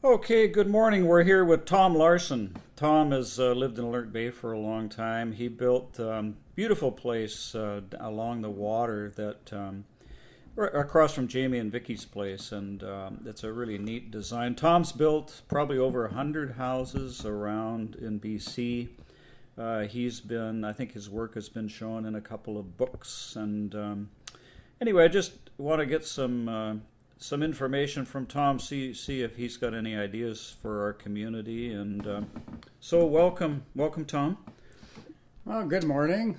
Okay, good morning. We're here with Tom Larson. Tom has lived in Alert Bay for a long time. He built beautiful place along the water that across from Jamie and Vicky's place, and it's a really neat design. Tom's built probably over 100 houses around in BC. I think his work has been shown in a couple of books. And anyway, I just want to get some information from Tom, see if he's got any ideas for our community. And so welcome, Tom. Well, good morning.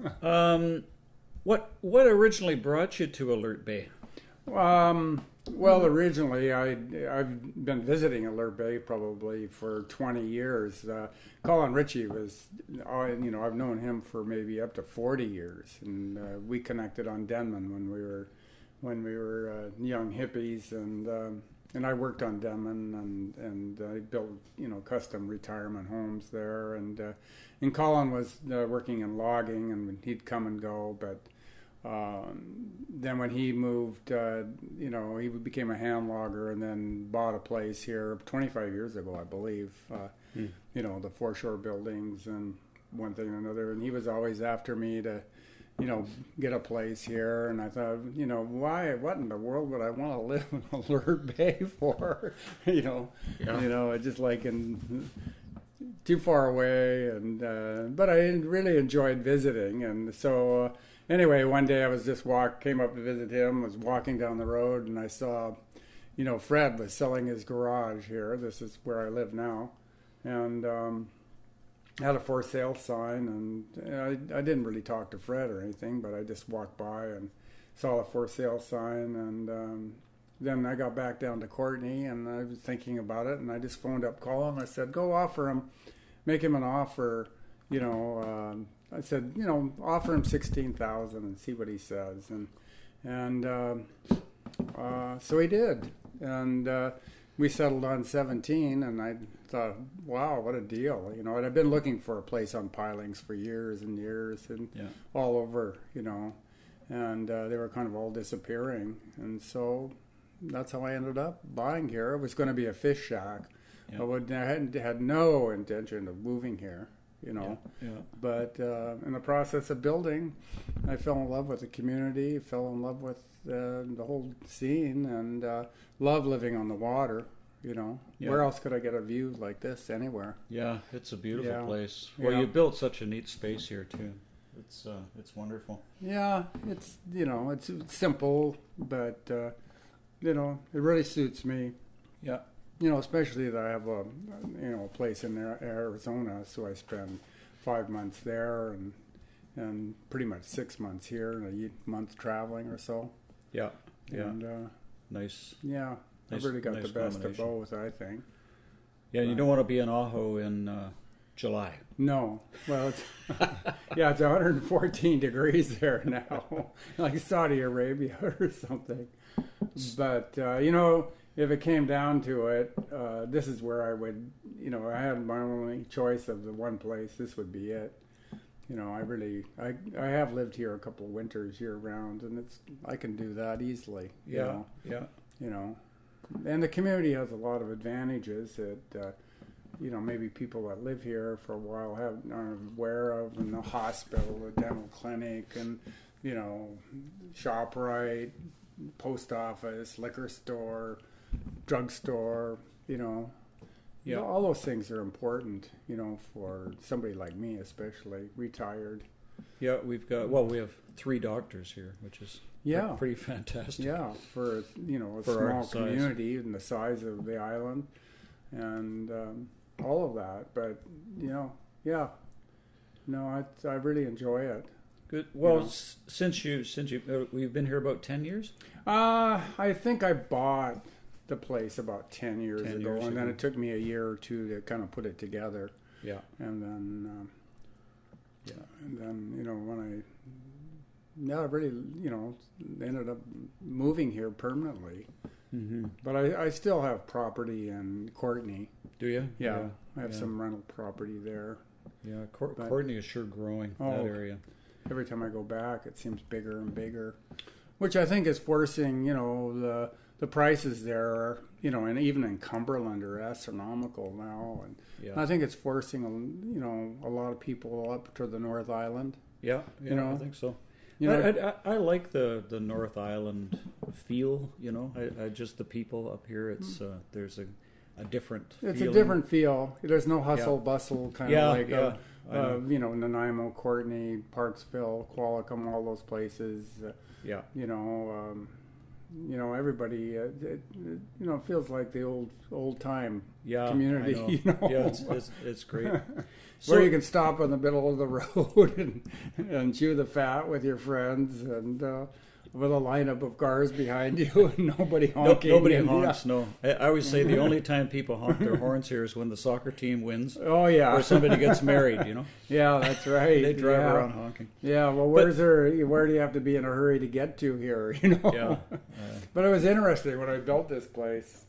What originally brought you to Alert Bay? Well, originally I've been visiting Alert Bay probably for 20 years. Colin Ritchie was, I've known him for maybe up to 40 years, and we connected on Denman when we were young hippies, and I worked on Denman, and I built custom retirement homes there, and Colin was working in logging, and he'd come and go, but then when he moved, he became a hand logger and then bought a place here 25 years ago, I believe. The foreshore buildings and one thing and another, and he was always after me to get a place here. And I thought, what in the world would I want to live in Alert Bay for? I just like too far away, and but I really enjoyed visiting. And so anyway, one day I was came up to visit him, was walking down the road, and I saw, Fred was selling his garage here. This is where I live now. And had a for sale sign, and I didn't really talk to Fred or anything, but I just walked by and saw a for sale sign, and then I got back down to Courtney, and I was thinking about it, and I just phoned up Colin. I said, go offer him, make him an offer, I said, offer him $16,000 and see what he says, and so he did, and we settled on 17, and I thought, wow, what a deal, and I'd been looking for a place on pilings for years and years, and all over, and they were kind of all disappearing, and so that's how I ended up buying here. It was going to be a fish shack. I had no intention of moving here, but in the process of building, I fell in love with the community, fell in love with the whole scene, and love living on the water. Where else could I get a view like this anywhere? Yeah, it's a beautiful place. Well, you built such a neat space here too. It's wonderful. Yeah, it's it's simple, but it really suits me. Yeah. Especially that I have a place in Arizona, so I spend 5 months there and pretty much 6 months here and a month traveling or so. Yeah. Yeah. And, nice. Yeah. I've really got the best of both, I think. Yeah, and you don't want to be in Ajo in July. No. Well, it's, it's 114 degrees there now, like Saudi Arabia or something. But, if it came down to it, this is where I would, I had my only choice of the one place, this would be it. I have lived here a couple of winters year round, and I can do that easily. Yeah. And the community has a lot of advantages that, maybe people that live here for a while aren't aware of, and the hospital, the dental clinic, and, ShopRite, post office, liquor store, drugstore, all those things are important, for somebody like me, especially retired. Yeah, we have 3 doctors here, which is pretty fantastic. Yeah, for a small community and the size of the island, and all of that. But I really enjoy it. Good. Well, since you've been here about 10 years. I think I bought the place about 10 years ago, and then it took me a year or two to kind of put it together. Yeah. And then, when I really, ended up moving here permanently. Mm-hmm. But I still have property in Courtney. Do you? Yeah. I have some rental property there. Yeah, Courtney is sure growing, that area. Every time I go back, it seems bigger and bigger, which I think is forcing, the the prices there are, and even in Cumberland are astronomical now, and Yeah. I think it's forcing, a lot of people up to the North Island. Yeah, You know? I think so. You know, I like the North Island feel. I just the people up here. It's there's a different. it's feeling. a different feel. There's no hustle bustle kind Yeah, of like, yeah, I know. Nanaimo, Courtenay, Parksville, Qualicum, all those places. Yeah, Everybody. It feels like the old time yeah, community. I know. Yeah, it's great. Where you can stop in the middle of the road and chew the fat with your friends, and with a lineup of cars behind you and nobody honking. Nobody and, honks. No, I always say the only time people honk their horns here is when the soccer team wins Oh yeah, or somebody gets married. yeah, that's right. They drive yeah. around honking. Yeah, well, where do you have to be in a hurry to get to here? Yeah, But it was interesting when I built this place.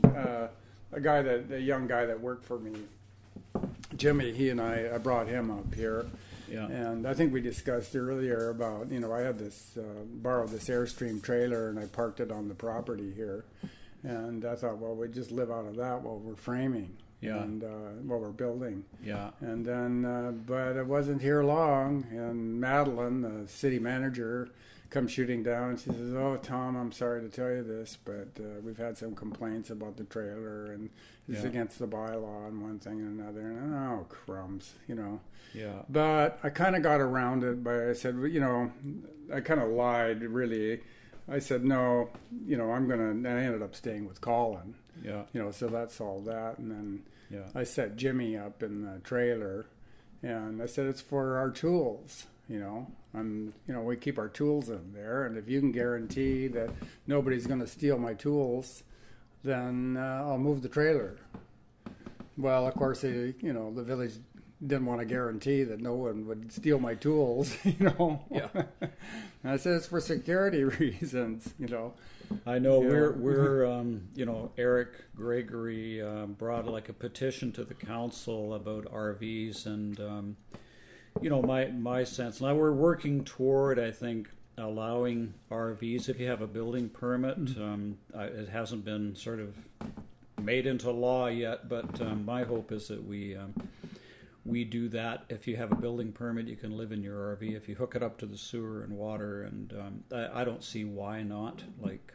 A young guy that worked for me, Jimmy, he and I brought him up here. yeah, And I think we discussed earlier about, I had borrowed this Airstream trailer and I parked it on the property here. And I thought, well, we just live out of that while we're framing Yeah. and while we're building. yeah, And then, but it wasn't here long. And Madeline, the city manager, comes shooting down and she says, "Oh, Tom, I'm sorry to tell you this, but we've had some complaints about the trailer and it's Yeah. against the bylaw and one thing and another." And oh, crumbs, yeah, But I kind of got around it by, I said, I kind of lied, really. I said, no, and I ended up staying with Colin, yeah, so that solved that. And then yeah, I set Jimmy up in the trailer and I said, it's for our tools, and, we keep our tools in there. And if you can guarantee that nobody's going to steal my tools, then I'll move the trailer. Well, of course, the village didn't want to guarantee that no one would steal my tools, Yeah. And I said it's for security reasons, I know Yeah. we're Eric Gregory brought like a petition to the council about RVs, and my sense now we're working toward, I think, allowing RVs if you have a building permit. It hasn't been sort of made into law yet, but my hope is that we do that. If you have a building permit, you can live in your RV if you hook it up to the sewer and water, and I don't see why not.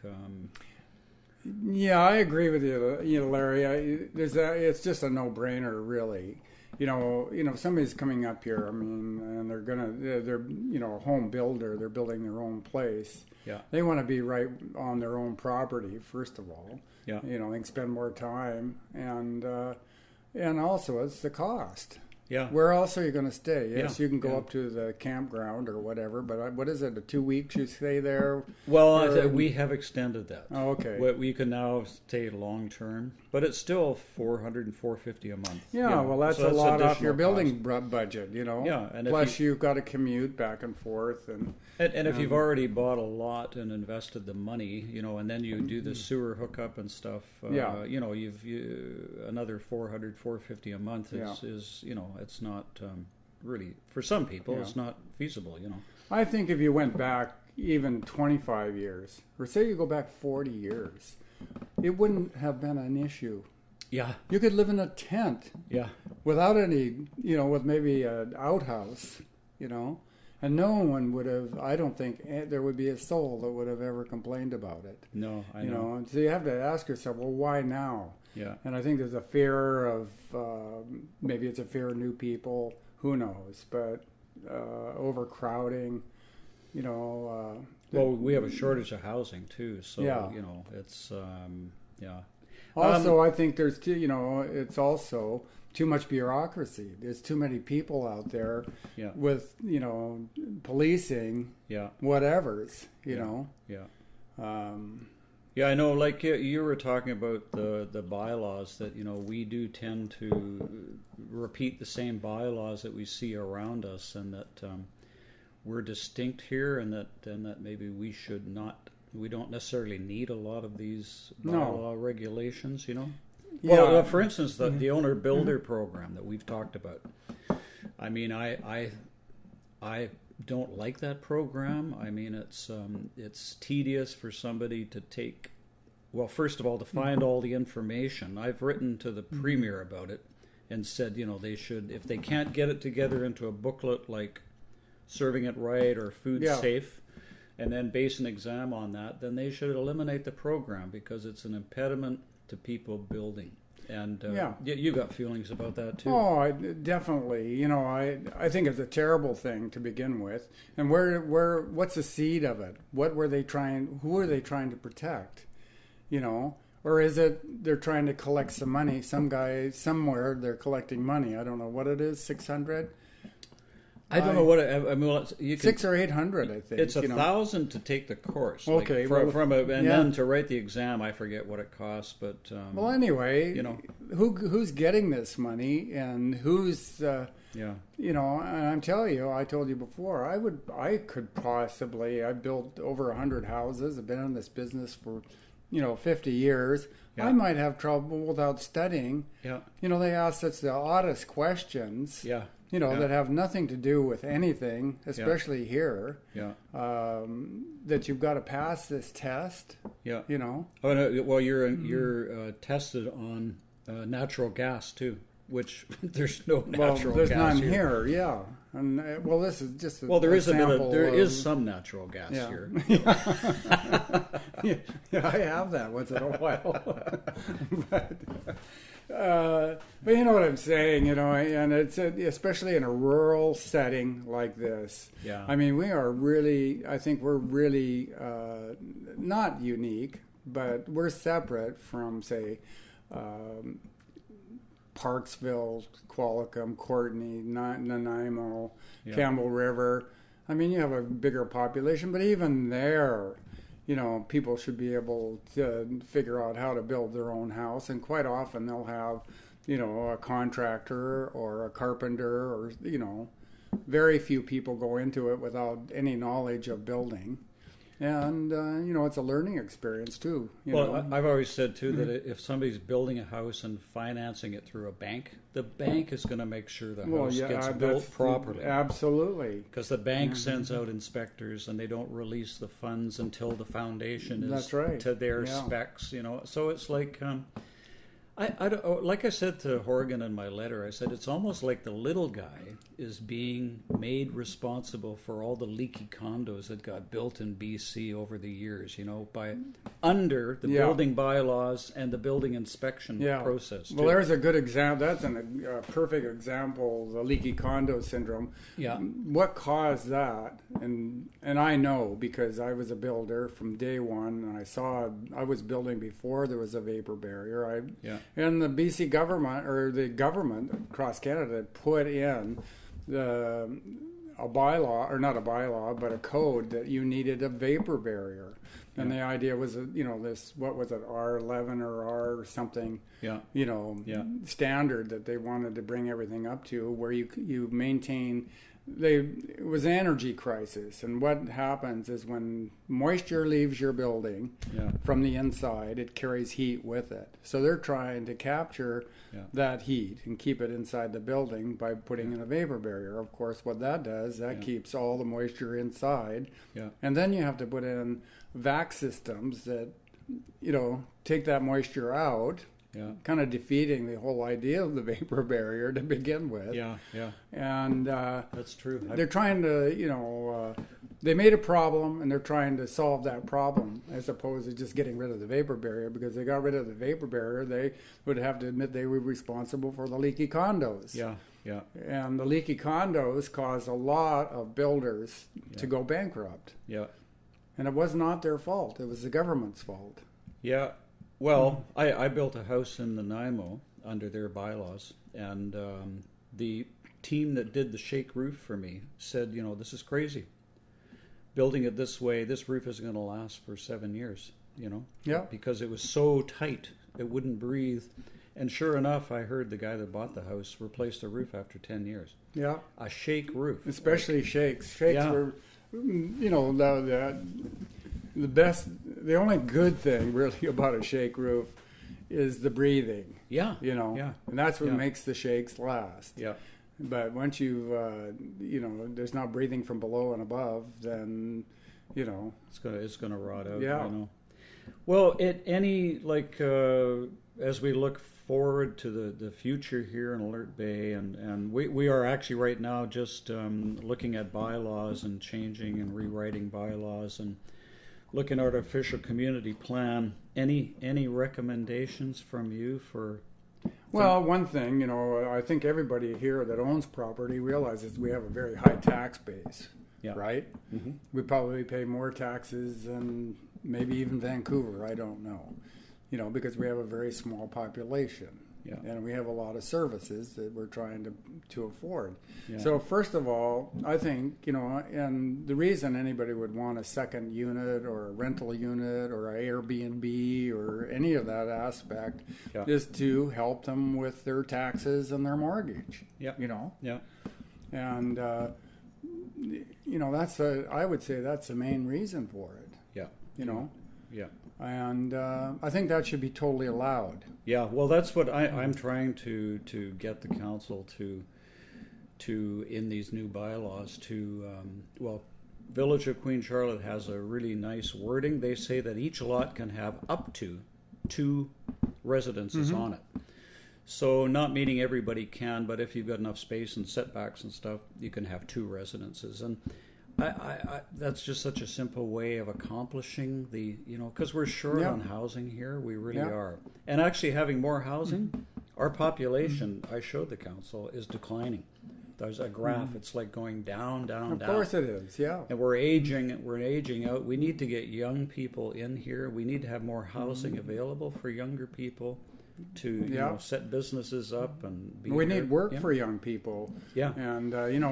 Yeah, I agree with you, Larry. It's just a no-brainer, really. If somebody's coming up here, and they're a home builder, they're building their own place. Yeah. They want to be right on their own property, first of all. Yeah. They can spend more time, and also it's the cost. Yeah. Where else are you going to stay? Yes, Yeah, you can go yeah. up to the campground or whatever, but what is it, 2 weeks you stay there? Well, we have extended that. Oh, okay. We can now stay long term, but it's still $450 a month. Yeah, well, that's So a lot off additional your building cost. budget, Yeah, and if Plus, you've got to commute back and forth, and And if you've already bought a lot and invested the money, and then you do the sewer hookup and stuff, Yeah. Another $450 a month Yeah. is it's not really, for some people, Yeah. it's not feasible, I think if you went back even 25 years, or say you go back 40 years, it wouldn't have been an issue. Yeah, You could live in a tent yeah, without any, with maybe an outhouse, and no one would have, I don't think there would be a soul that would have ever complained about it. no, I know. And so you have to ask yourself, well, why now? Yeah, And I think there's a fear of, maybe it's a fear of new people, who knows, but overcrowding, well, we have a shortage of housing too, so, Yeah. it's, yeah. Also, I think there's it's also too much bureaucracy. There's too many people out there Yeah. with, policing Yeah, whatevers, yeah. Um, Yeah, I know. Like you were talking about the bylaws that we do tend to repeat the same bylaws that we see around us, and that we're distinct here, and that maybe we should not. We don't necessarily need a lot of these bylaw regulations. Well, for instance, the owner builder program that we've talked about. I mean, I don't like that program. I mean, it's tedious for somebody to take well, first of all, to find all the information. I've written to the premier about it and said, they should, if they can't get it together into a booklet like Serving It Right or Food Safe, and then base an exam on that, then they should eliminate the program because it's an impediment to people building. And you got feelings about that too. Oh, definitely. I think it's a terrible thing to begin with. And what's the seed of it? Who are they trying to protect? Or is it they're trying to collect some money? Some guy somewhere they're collecting money. I don't know what it is. 600. I don't know what I mean. Well, you can, 600 or 800, I think. It's $1,000 to take the course. Okay, then to write the exam, I forget what it costs. But well, anyway, who's getting this money and who's and I'm telling you, I told you before, I could possibly. I built over 100 houses. I've been in this business for 50 years. Yeah. I might have trouble without studying. Yeah. They ask such the oddest questions. Yeah. That have nothing to do with anything, especially here. Yeah. That you've got to pass this test. Yeah. Oh no, well, you're tested on natural gas too, which there's no natural there's gas none here. Yeah. And this is just there is some natural gas here. Yeah, I have that once in a while. But you know what I'm saying, and it's especially in a rural setting like this. Yeah. I mean, I think we're really not unique, but we're separate from, say, Parksville, Qualicum, Courtenay, Nanaimo, Campbell River. I mean, you have a bigger population, but even there, people should be able to figure out how to build their own house. And quite often they'll have, a contractor or a carpenter or, very few people go into it without any knowledge of building. And, it's a learning experience too. I've always said too that if somebody's building a house and financing it through a bank, the bank is going to make sure the house gets built properly. Absolutely. Because the bank sends out inspectors and they don't release the funds until the foundation is to their specs, So it's like... like I said to Horgan in my letter, I said it's almost like the little guy is being made responsible for all the leaky condos that got built in BC over the years, by under the building bylaws and the building inspection process. Well, there's a good example. That's a perfect example, the leaky condo syndrome. Yeah. What caused that? And I know because I was a builder from day one, and I was building before there was a vapor barrier. And the BC government, or the government across Canada, put in a bylaw, or not a bylaw, but a code that you needed a vapor barrier. And the idea was, this, what was it, R11 or R something, standard that they wanted to bring everything up to, where you maintain... It was an energy crisis, and what happens is when moisture leaves your building from the inside, it carries heat with it. So they're trying to capture that heat and keep it inside the building by putting in a vapor barrier. Of course, what that does, keeps all the moisture inside. Yeah. And then you have to put in vac systems that, take that moisture out. Yeah. Kind of defeating the whole idea of the vapor barrier to begin with. Yeah. And that's true. They're trying to, they made a problem and they're trying to solve that problem as opposed to just getting rid of the vapor barrier. Because they got rid of the vapor barrier, they would have to admit they were responsible for the leaky condos. Yeah. And the leaky condos caused a lot of builders to go bankrupt. Yeah. And it was not their fault. It was the government's fault. Yeah. Well, I built a house in Nanaimo under their bylaws, and the team that did the shake roof for me said, this is crazy. Building it this way, this roof is going to last for 7 years, because it was so tight, it wouldn't breathe. And sure enough, I heard the guy that bought the house replaced the roof after 10 years. Yeah. A shake roof. Especially shakes. Shakes were, the only good thing really about a shake roof is the breathing. Yeah. And that's what makes the shakes last. Yeah. But once there's not breathing from below and above, then, it's gonna rot out. Yeah. Well, as we look forward to the future here in Alert Bay, and we are actually right now just looking at bylaws and changing and rewriting bylaws and looking at our official community plan. Any recommendations from you for? Well, one thing, I think everybody here that owns property realizes we have a very high tax base, Yeah. right? Mm-hmm. We probably pay more taxes than maybe even Vancouver, I don't know, because we have a very small population. Yeah. And we have a lot of services that we're trying to afford. Yeah. So first of all, I think, and the reason anybody would want a second unit or a rental unit or an Airbnb or any of that aspect Yeah. is to help them with their taxes and their mortgage. Yeah. Yeah. And, I would say that's the main reason for it, Yeah. Yeah. And I think that should be totally allowed. Yeah, well, that's what I'm trying to get the council to in these new bylaws Village of Queen Charlotte has a really nice wording. They say that each lot can have up to 2 residences on it. So not meaning everybody can, but if you've got enough space and setbacks and stuff, you can have 2 residences. And I that's just such a simple way of accomplishing because we're short on housing here. We really are. And actually having more housing, our population, I showed the council, is declining. There's a graph. It's like going down, down, Of down. Of course it is, yeah. And we're aging out. We need to get young people in here. We need to have more housing available for younger people to set businesses up and be. We need work for young people. Yeah. And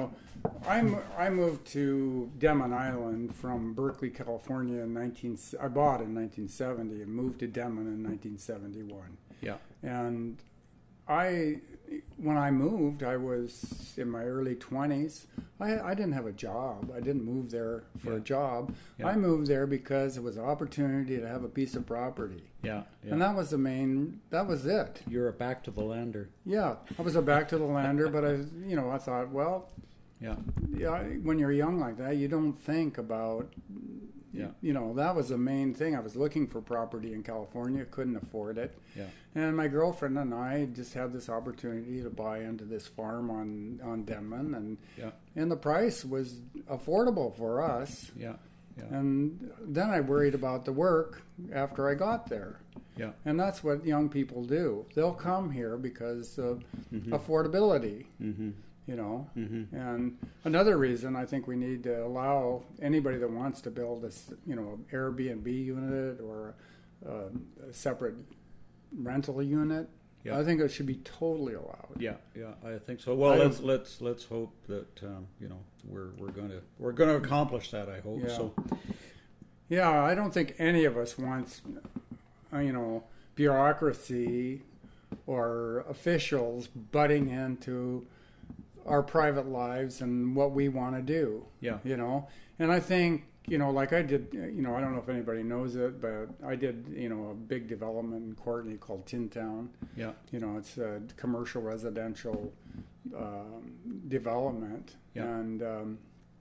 I moved to Denman Island from Berkeley, California I bought in 1970 and moved to Denman in 1971. Yeah. And when I moved, I was in my early 20s. I didn't have a job. I didn't move there for a job. Yeah. I moved there because it was an opportunity to have a piece of property. Yeah. And that was was it. You're a back to the lander. Yeah, I was a back to the lander, but I thought, well, when you're young like that, you don't think about, that was the main thing. I was looking for property in California, couldn't afford it. Yeah. And my girlfriend and I just had this opportunity to buy into this farm on Denman, and the price was affordable for us. Yeah. Yeah. And then I worried about the work after I got there. Yeah. And that's what young people do. They'll come here because of affordability. Mm-hmm. And another reason I think we need to allow anybody that wants to build this, Airbnb unit or a separate rental unit. Yeah. I think it should be totally allowed. Yeah, I think so. Well, let's hope that we're going to accomplish that. I hope so. Yeah, I don't think any of us wants, bureaucracy or officials butting into our private lives and what we want to do. Yeah. And I think, like I did, I don't know if anybody knows it, but I did, a big development in Courtenay called Tin Town. Yeah. It's a commercial residential development. Yeah. And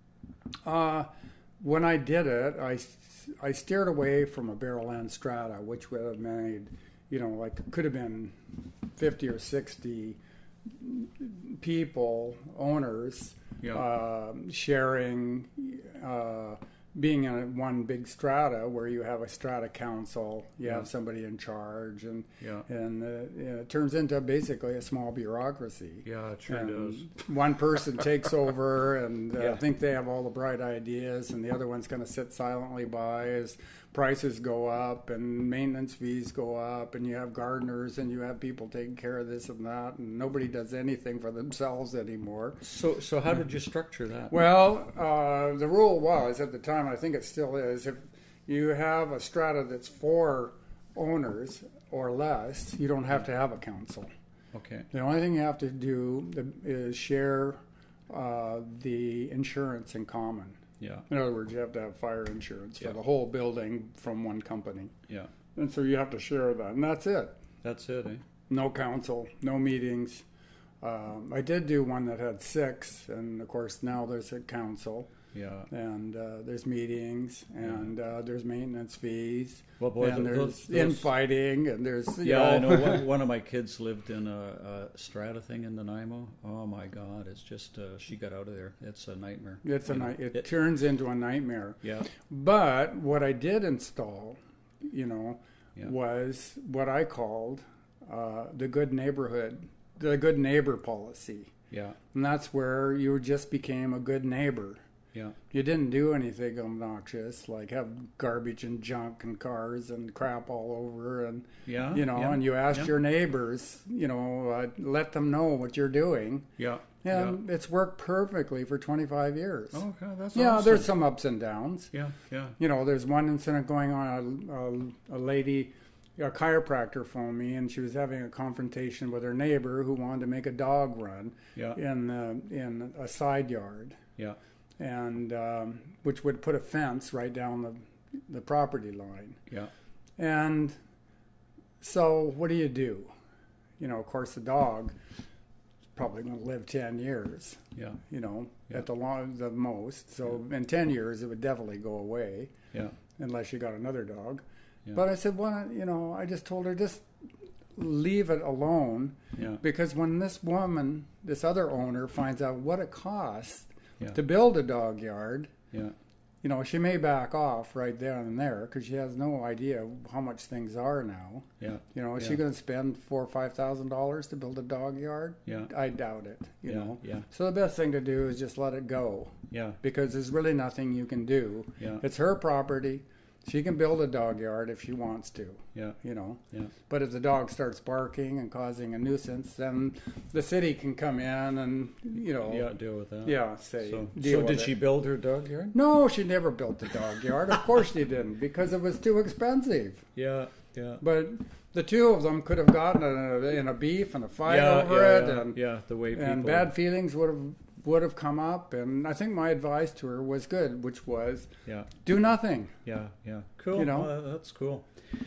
when I did it, I steered away from a barrel land strata, which would have made, could have been 50 or 60 people, owners, sharing, being in one big strata where you have a strata council, you have somebody in charge, and it turns into basically a small bureaucracy. Yeah, it sure does. One person takes over and think they have all the bright ideas, and the other one's going to sit silently by as prices go up and maintenance fees go up, and you have gardeners and you have people taking care of this and that, and nobody does anything for themselves anymore. So how did you structure that? Well, the rule was at the time, I think it still is, if you have a strata that's 4 owners or less, you don't have to have a council. Okay. The only thing you have to do is share the insurance in common. Yeah. In other words, you have to have fire insurance for the whole building from one company. Yeah. And so you have to share that, and that's it. That's it, eh? No council, no meetings. I did do one that had 6, and of course now there's a council. Yeah. And there's meetings, and there's maintenance fees, Well, boy, and there's infighting, and there's I know one of my kids lived in a strata thing in Nanaimo. Oh my God, it's just she got out of there. It's a nightmare. It's it turns into a nightmare. Yeah. But what I did install, was what I called the good neighbor policy. Yeah. And that's where you just became a good neighbor. Yeah. You didn't do anything obnoxious, like have garbage and junk and cars and crap all over, and and you asked your neighbors, let them know what you're doing. Yeah. And it's worked perfectly for 25 years. Oh, okay, that's awesome. awesome. There's some ups and downs. Yeah. There's one incident going on. A lady, a chiropractor phoned me, and she was having a confrontation with her neighbor who wanted to make a dog run in a side yard. Yeah. And which would put a fence right down the property line. Yeah. And so what do you do? Of course, the dog is probably going to live 10 years. Yeah. At the most. So in 10 years, it would definitely go away. Yeah. Unless you got another dog. Yeah. But I said, well, I just told her, just leave it alone. Yeah. Because when this other owner finds out what it costs to build a dog yard, she may back off right then and there because she has no idea how much things are now. Yeah. Is she going to spend $4,000 or $5,000 to build a dog yard? Yeah. I doubt it. You know. Yeah. So the best thing to do is just let it go. Yeah. Because there's really nothing you can do. Yeah. It's her property. She can build a dog yard if she wants to. Yeah. Yeah. But if the dog starts barking and causing a nuisance, then the city can come in and, deal with that. Yeah, say. So deal did with she it. build her dog yard? No, she never built the dog yard. Of course she didn't, because it was too expensive. Yeah. Yeah. But the two of them could have gotten in a beef and a fight over it, and the way people, and bad feelings would have come up. And I think my advice to her was good, which was do nothing. Yeah. Cool. That's cool.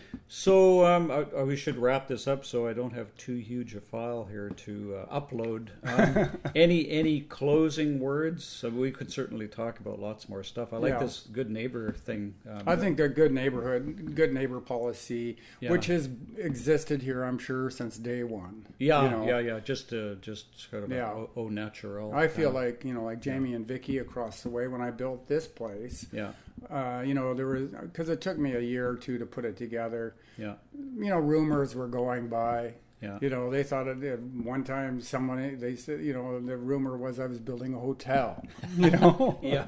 So we should wrap this up so I don't have too huge a file here to upload. Any closing words? So we could certainly talk about lots more stuff. I like this good neighbor thing. I think the good neighbor policy, which has existed here, I'm sure, since day one. Yeah. Just sort of au natural. I feel like Jamie and Vicky across the way when I built this place. Yeah. There was, because it took me a year or two to put it together. Yeah. Rumors were going by. Yeah. They thought one time they said, the rumor was I was building a hotel. Yeah.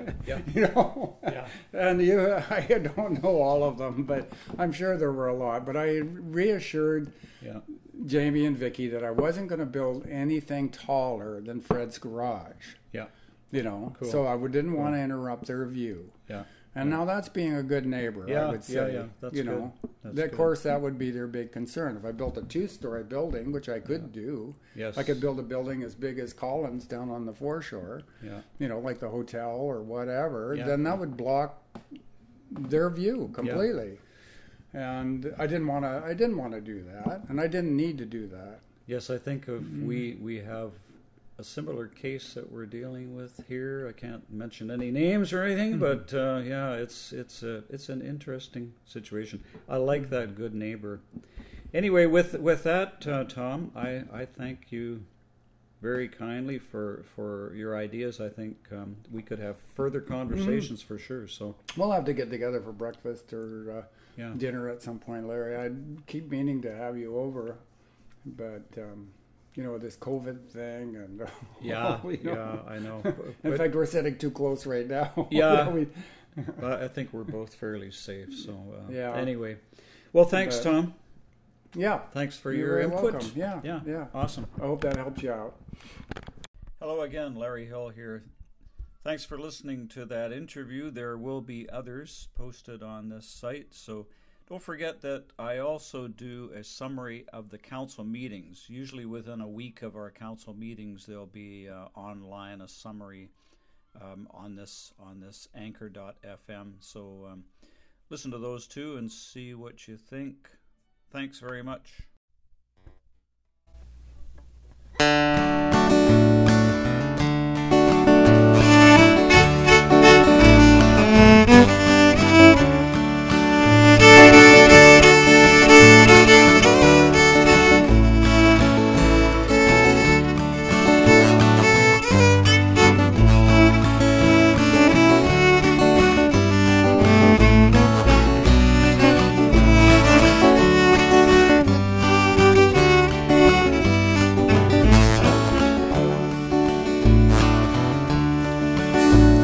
And I don't know all of them, but I'm sure there were a lot. But I reassured Jamie and Vicky that I wasn't going to build anything taller than Fred's garage. Yeah. Cool. So I didn't want to interrupt their view. Yeah. And now that's being a good neighbor, I would say. Yeah. That's good. Of course, that would be their big concern. If I built a 2-story building, which I could do, yes. I could build a building as big as Collins down on the foreshore, like the hotel or whatever, then that would block their view completely. Yeah. And I didn't want to do that, and I didn't need to do that. Yes, I think we have a similar case that we're dealing with here. I can't mention any names or anything, but it's an interesting situation. I like that good neighbor. Anyway, with that, Tom, I thank you very kindly for your ideas. I think we could have further conversations for sure. So we'll have to get together for breakfast or dinner at some point, Larry. I keep meaning to have you over, but. This COVID thing, and I know. In fact, we're sitting too close right now. Yeah, I think we're both fairly safe. So anyway, well, thanks, Tom. Yeah, thanks for your input. Welcome. Yeah, awesome. I hope that helps you out. Hello again, Larry Hill here. Thanks for listening to that interview. There will be others posted on this site, so. Don't forget that I also do a summary of the council meetings. Usually within a week of our council meetings, there'll be online a summary on this anchor.fm. So listen to those two and see what you think. Thanks very much.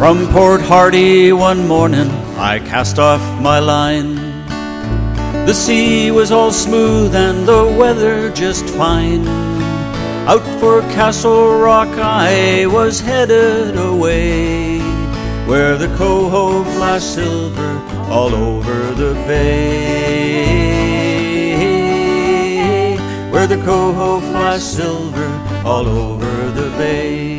From Port Hardy one morning I cast off my line. The sea was all smooth and the weather just fine. Out for Castle Rock I was headed away, where the coho flash silver all over the bay, where the coho flash silver all over the bay.